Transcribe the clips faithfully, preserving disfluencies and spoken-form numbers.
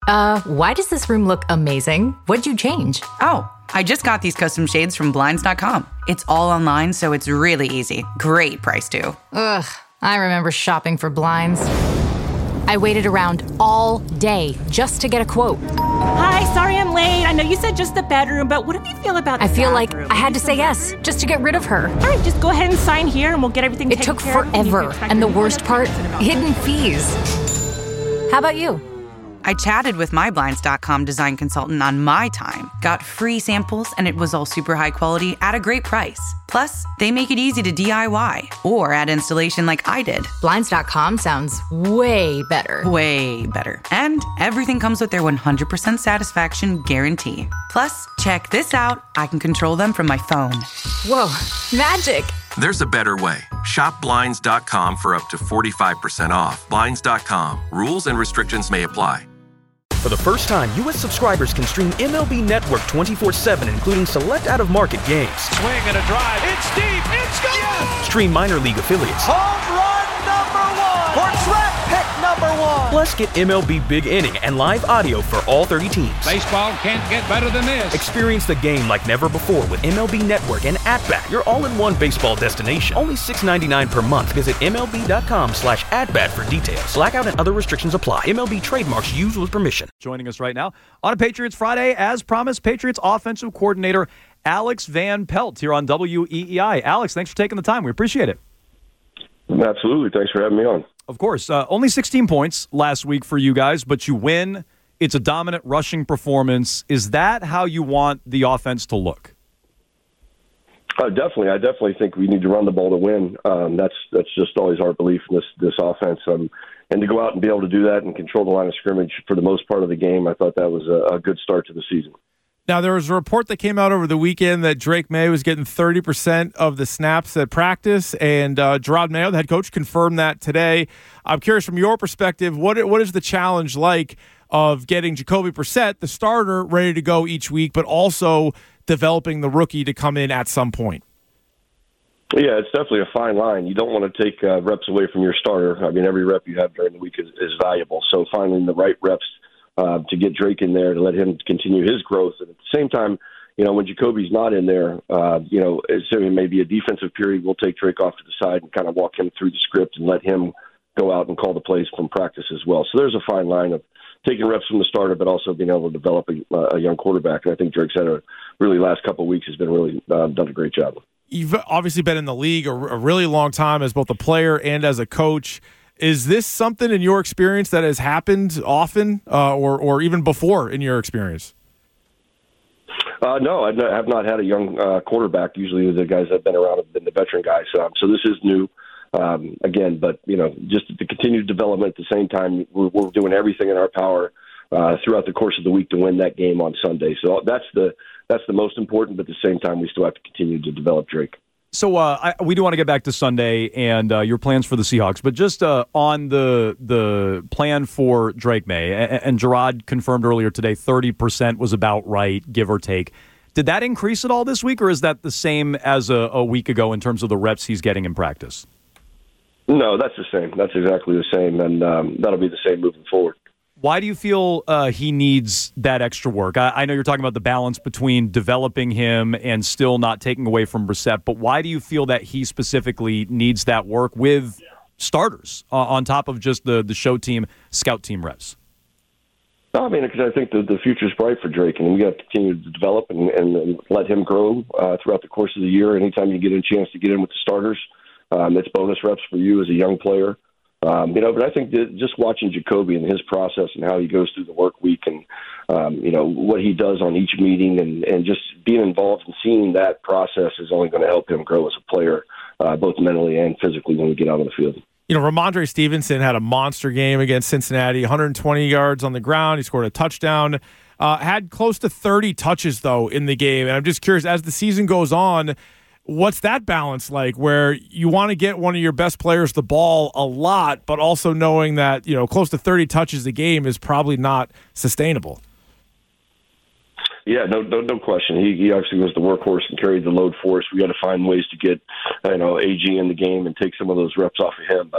Uh, why does this room look amazing? What'd you change? Oh, I just got these custom shades from Blinds dot com. It's all online, so it's really easy. Great price, too. Ugh, I remember shopping for blinds. I waited around all day just to get a quote. Hi, sorry I'm late. I know you said just the bedroom, but what do you feel about the I feel bathroom? like I had to say yes just to get rid of her. All right, just go ahead and sign here and we'll get everything It taken took care of. forever, and the worst part, hidden fees. How about you? I chatted with my Blinds dot com design consultant on my time, got free samples, and it was all super high quality at a great price. Plus, they make it easy to D I Y or add installation like I did. Blinds dot com sounds way better. Way better. And everything comes with their one hundred percent satisfaction guarantee. Plus, check this out. I can control them from my phone. Whoa, magic. There's a better way. Shop Blinds dot com for up to forty-five percent off. Blinds dot com. Rules and restrictions may apply. For the first time, U S subscribers can stream M L B Network twenty-four seven, including select out-of-market games. Swing and a drive. It's deep. It's gone. Yes! Stream minor league affiliates. Home run number one. Or draft pick number one. Plus, get M L B Big Inning and live audio for all thirty teams. Baseball can't get better than this. Experience the game like never before with M L B Network and At-Bat, your all-in-one baseball destination. Only six dollars and ninety-nine cents per month. Visit M L B dot com slash at-bat for details. Blackout and other restrictions apply. M L B trademarks used with permission. Joining us right now on a Patriots Friday, as promised, Patriots offensive coordinator Alex Van Pelt here on W E E I. Alex, thanks for taking the time. We appreciate it. Absolutely. Thanks for having me on. Of course. Uh, only sixteen points last week for you guys, but you win. It's a dominant rushing performance. Is that how you want the offense to look? Uh, definitely. I definitely think we need to run the ball to win. Um, that's that's just always our belief in this, this offense. Um, and to go out and be able to do that and control the line of scrimmage for the most part of the game, I thought that was a, a good start to the season. Now, there was a report that came out over the weekend that Drake Maye was getting thirty percent of the snaps at practice, and uh, Jerod Mayo, the head coach, confirmed that today. I'm curious, from your perspective, what what is the challenge like of getting Jacoby Brissett, the starter, ready to go each week, but also developing the rookie to come in at some point? Yeah, it's definitely a fine line. You don't want to take uh, reps away from your starter. I mean, every rep you have during the week is, is valuable. So finding the right reps uh, to get Drake in there, to let him continue his growth. And at the same time, you know, when Jacoby's not in there, uh, you know, assuming maybe a defensive period, we'll take Drake off to the side and kind of walk him through the script and let him go out and call the plays from practice as well. So there's a fine line of taking reps from the starter, but also being able to develop a, a young quarterback. And I think Drake's had a really last couple of weeks has been really uh, done a great job. You've obviously been in the league a, a really long time as both a player and as a coach. Is this something in your experience that has happened often uh, or, or even before in your experience? Uh, no, I have not had a young uh, quarterback. Usually the guys that have been around have been the veteran guys. Um, so this is new. Um, again, but, you know, just the continued development at the same time, we're, we're doing everything in our power uh, throughout the course of the week to win that game on Sunday. So that's the that's the most important, but at the same time, we still have to continue to develop Drake. So uh, I, we do want to get back to Sunday and uh, your plans for the Seahawks, but just uh, on the the plan for Drake Maye, and, and Jerod confirmed earlier today thirty percent was about right, give or take. Did that increase at all this week, or is that the same as a, a week ago in terms of the reps he's getting in practice? No, that's the same. That's exactly the same, and um, that'll be the same moving forward. Why do you feel uh, he needs that extra work? I, I know you're talking about the balance between developing him and still not taking away from Brissett, but why do you feel that he specifically needs that work with starters uh, on top of just the, the show team, scout team reps? No, I mean, because I think the, the future's bright for Drake, and we got to continue to develop and, and, and let him grow uh, throughout the course of the year. Anytime you get a chance to get in with the starters, um, it's bonus reps for you as a young player. Um, you know, but I think that just watching Jacoby and his process and how he goes through the work week and, um, you know, what he does on each meeting and, and just being involved and seeing that process is only going to help him grow as a player, uh, both mentally and physically when we get out on the field. You know, Ramondre Stevenson had a monster game against Cincinnati, one hundred twenty yards on the ground. He scored a touchdown. Uh, had close to thirty touches, though, in the game. And I'm just curious, as the season goes on, what's that balance like where you want to get one of your best players the ball a lot, but also knowing that, you know, close to thirty touches a game is probably not sustainable? Yeah, no, no, no question. He, he obviously was the workhorse and carried the load for us. We got to find ways to get, you know, A G in the game and take some of those reps off of him. But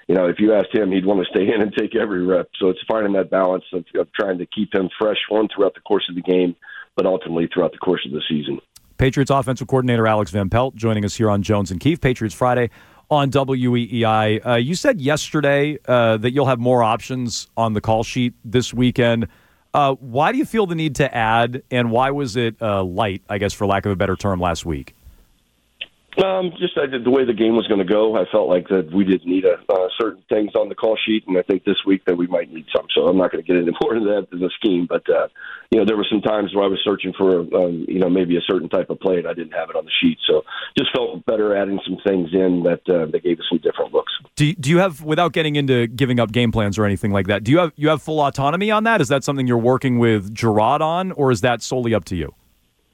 you know, if you asked him, he'd want to stay in and take every rep. So it's finding that balance of, of trying to keep him fresh, one, throughout the course of the game, but ultimately throughout the course of the season. Patriots offensive coordinator Alex Van Pelt joining us here on Jones and Keefe. Patriots Friday on W E E I. Uh, you said yesterday uh, that you'll have more options on the call sheet this weekend. Uh, why do you feel the need to add, and why was it uh, light, I guess, for lack of a better term, last week? Um, just I did, the way the game was going to go, I felt like that we didn't need a, uh, certain things on the call sheet, and I think this week that we might need some. So I'm not going to get into more of that as a scheme, but uh, you know, there were some times where I was searching for um, you know, maybe a certain type of play, and I didn't have it on the sheet. So just felt better adding some things in that uh, that gave us some different looks. Do you, do you have, without getting into giving up game plans or anything like that, do you have you have full autonomy on that? Is that something you're working with Gerard on, or is that solely up to you?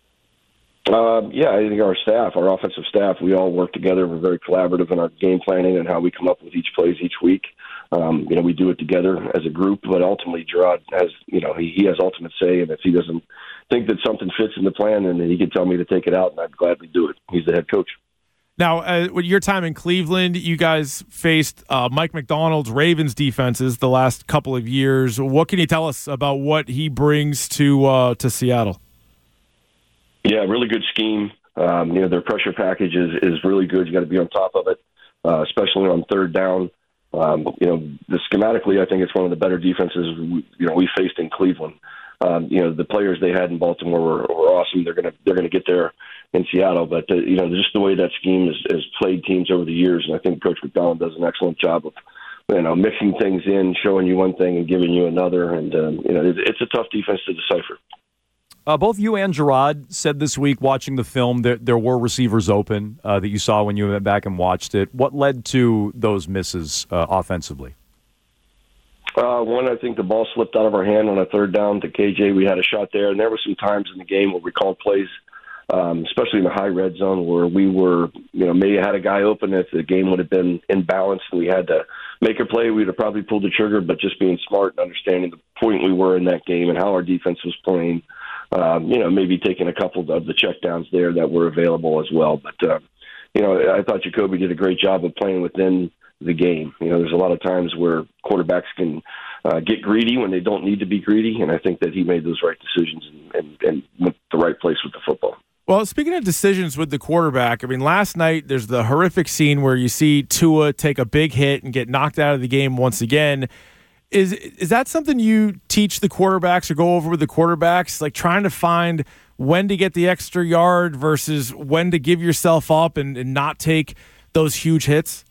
Uh, yeah, I think our staff, our offensive staff, we all work together. We're very collaborative in our game planning and how we come up with each plays each week. Um, you know, we do it together as a group, but ultimately Gerard has, you know, he, he has ultimate say, and if he doesn't think that something fits in the plan, then he can tell me to take it out, and I'd gladly do it. He's the head coach. Now, uh, with your time in Cleveland, you guys faced uh, Mike McDonald's Ravens defenses the last couple of years. What can you tell us about what he brings to uh, to Seattle? Yeah, really good scheme. Um, you know, their pressure package is, is really good. You got to be on top of it, uh, especially on third down. Um, you know, the schematically, I think it's one of the better defenses we, you know we faced in Cleveland. Um, you know, the players they had in Baltimore were, were awesome. They're gonna they're gonna get there in Seattle, but uh, you know, just the way that scheme has, has played teams over the years, and I think Coach McDonald does an excellent job of you know mixing things in, showing you one thing and giving you another, and um, you know, it's, it's a tough defense to decipher. Uh, both you and Gerard said this week, watching the film, that there were receivers open uh, that you saw when you went back and watched it. What led to those misses uh, offensively? Uh, one, I think the ball slipped out of our hand on a third down to K J. We had a shot there, and there were some times in the game where we called plays, um, especially in the high red zone, where we were, you know, maybe had a guy open. If the game would have been in balance and we had to make a play, we'd have probably pulled the trigger. But just being smart and understanding the point we were in that game and how our defense was playing, um, you know, maybe taking a couple of the checkdowns there that were available as well. But, uh, you know, I thought Jacoby did a great job of playing within the game. You know, there's a lot of times where quarterbacks can uh, get greedy when they don't need to be greedy, and I think that he made those right decisions and, and, and went the right place with the football. Well, speaking of decisions with the quarterback, I mean, last night there's the horrific scene where you see Tua take a big hit and get knocked out of the game once again. Is is that something you teach the quarterbacks or go over with the quarterbacks, like trying to find when to get the extra yard versus when to give yourself up and, and not take those huge hits?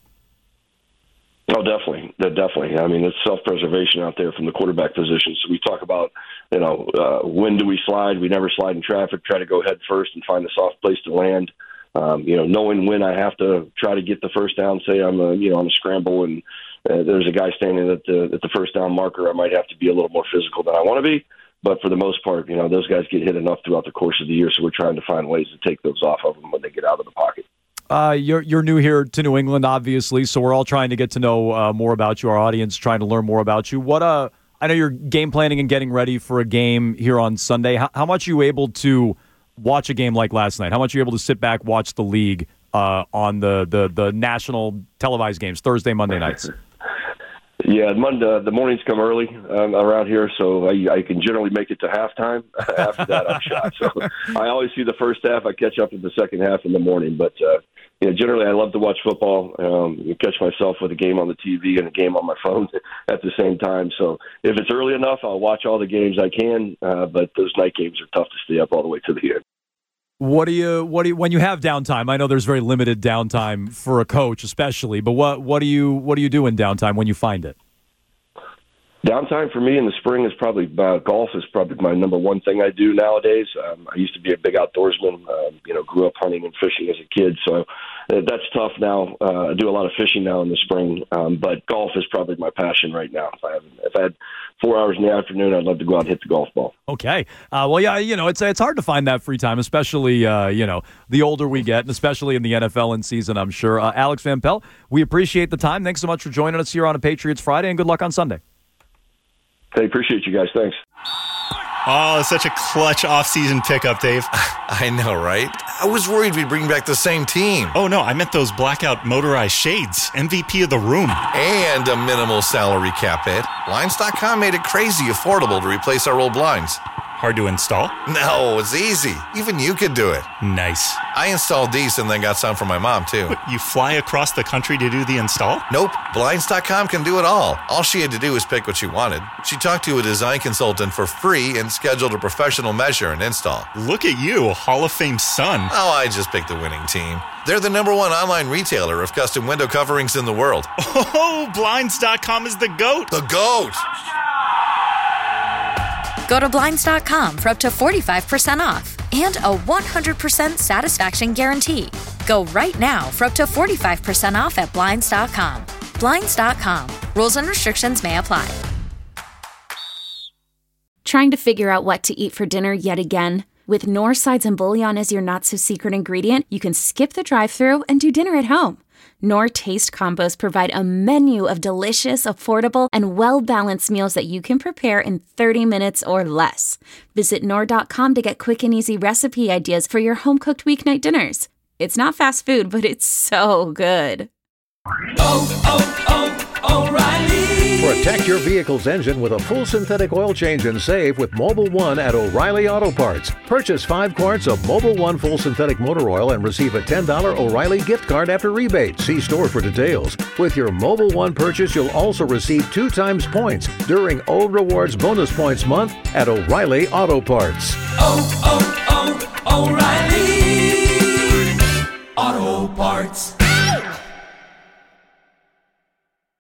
Oh, definitely. Definitely. I mean, it's self-preservation out there from the quarterback position. So we talk about, you know, uh, when do we slide? We never slide in traffic, try to go head first and find a soft place to land. Um, you know, knowing when I have to try to get the first down, say I'm a, you know, on a scramble and uh, there's a guy standing at the, at the first down marker, I might have to be a little more physical than I want to be. But for the most part, you know, those guys get hit enough throughout the course of the year, so we're trying to find ways to take those off of them when they get out of the pocket. Uh, you're you're new here to New England, obviously, so we're all trying to get to know uh, more about you. Our audience trying to learn more about you. What uh, I know you're game planning and getting ready for a game here on Sunday. How, how much are you able to watch a game like last night? How much are you able to sit back, watch the league uh, on the, the the national televised games, Thursday, Monday nights? Yeah, Monday, the mornings come early um, around here, so I, I can generally make it to halftime. After that, I'm shot. So I always see the first half. I catch up in the second half in the morning. But uh, you know, generally, I love to watch football. Um, you catch myself with a game on the T V and a game on my phone at the same time. So if it's early enough, I'll watch all the games I can. Uh, but those night games are tough to stay up all the way to the end. What do you what do you, when you have downtime? I know there's very limited downtime for a coach, especially. But what what do you what do you do in downtime when you find it? Downtime for me in the spring is probably uh, golf is probably my number one thing I do nowadays. Um, I used to be a big outdoorsman. Uh, you know, grew up hunting and fishing as a kid, so uh, that's tough now. Uh, I do a lot of fishing now in the spring, um, but golf is probably my passion right now. If I have, if I had four hours in the afternoon, I'd love to go out and hit the golf ball. Okay. Uh, well, yeah, you know, it's it's hard to find that free time, especially uh, you know, the older we get, and especially in the N F L in season. I'm sure. Uh, Alex Van Pelt, we appreciate the time. Thanks so much for joining us here on a Patriots Friday, and good luck on Sunday. Hey, appreciate you guys. Thanks. Oh, it's such a clutch off-season pickup, Dave. I know, right? I was worried we'd bring back the same team. Oh, no, I meant those blackout motorized shades. M V P of the room. And a minimal salary cap hit. Blinds dot com made it crazy affordable to replace our old blinds. Hard to install? No, it's easy. Even you could do it. Nice. I installed these and then got some for my mom, too. What, you fly across the country to do the install? Nope. Blinds dot com can do it all. All she had to do was pick what she wanted. She talked to a design consultant for free and scheduled a professional measure and install. Look at you, Hall of Fame son. Oh, I just picked the winning team. They're the number one online retailer of custom window coverings in the world. Oh, Blinds dot com is the GOAT. The GOAT. Go to Blinds dot com for up to forty-five percent off and a one hundred percent satisfaction guarantee. Go right now for up to forty-five percent off at Blinds dot com. Blinds dot com. Rules and restrictions may apply. Trying to figure out what to eat for dinner yet again? With Knorr sides and bouillon as your not-so-secret ingredient, you can skip the drive-thru and do dinner at home. Knorr Taste Combos provide a menu of delicious, affordable, and well-balanced meals that you can prepare in thirty minutes or less. Visit Knorr dot com to get quick and easy recipe ideas for your home-cooked weeknight dinners. It's not fast food, but it's so good. Oh, oh, oh, O'Reilly! Protect your vehicle's engine with a full synthetic oil change and save with Mobil one at O'Reilly Auto Parts. Purchase five quarts of Mobil one full synthetic motor oil and receive a ten dollars O'Reilly gift card after rebate. See store for details. With your Mobil one purchase, you'll also receive two times points during O Rewards Bonus Points Month at O'Reilly Auto Parts. Oh, oh, oh, O'Reilly Auto Parts.